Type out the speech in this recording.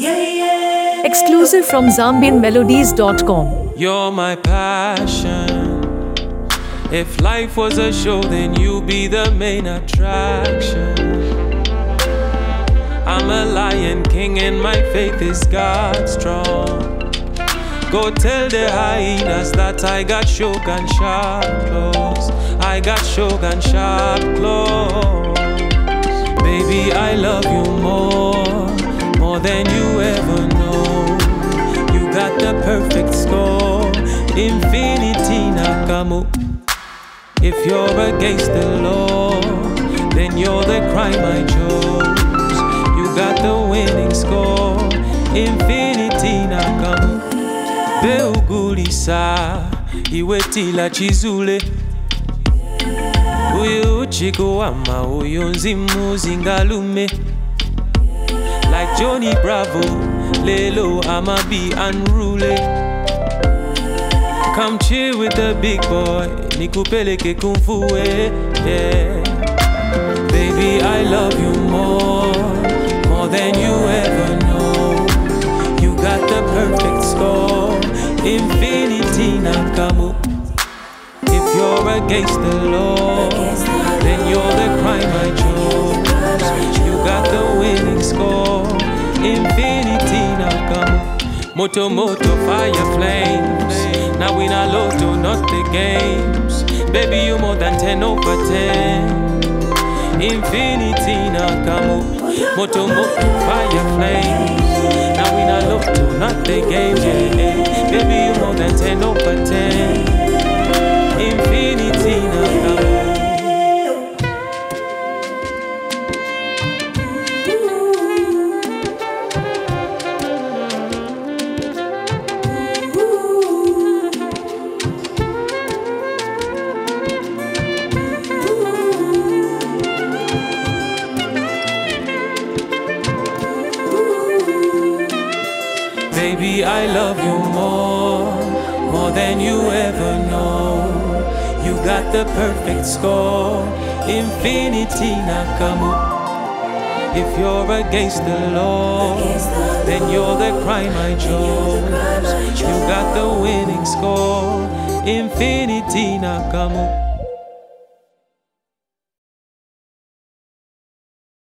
Exclusive from ZambianMelodies.com. You're my passion. If life was a show, then you'll be the main attraction. I'm a lion king and my faith is God strong. Go tell the hyenas that I got Shogun sharp claws. I got Shogun sharp claws. Baby, I love you more than you ever know. You got the perfect score, infinity Nakamu. If you're against the law, then you're the crime I chose. You got the winning score, infinity Nakamu. Beugulisa, iwetila chizule. Uyu chiko wama, uyu nzimu zingalume. Like Johnny Bravo, Lelo, I'ma be unruly. Come chill with the big boy, nikupeleke kung fu, yeah. Baby, I love you more than you ever know. You got the perfect score, infinity Nakamu. If you're against the law, then you're the crime I chose. You got the winning score, infinity Nakamu. Moto moto fire flames. Now we not lotto, not the games. Baby, you more than 10 over 10. Infinity Nakamu. Moto moto fire flames. Now we not lotto, not the games, yeah. Baby, you more than 10 over 10. Infinity Nakamu. Baby, I love you more than you ever know. You got the perfect score, infinity Nakamu. If you're against the law, then you're the crime I chose. You got the winning score, infinity Nakamu.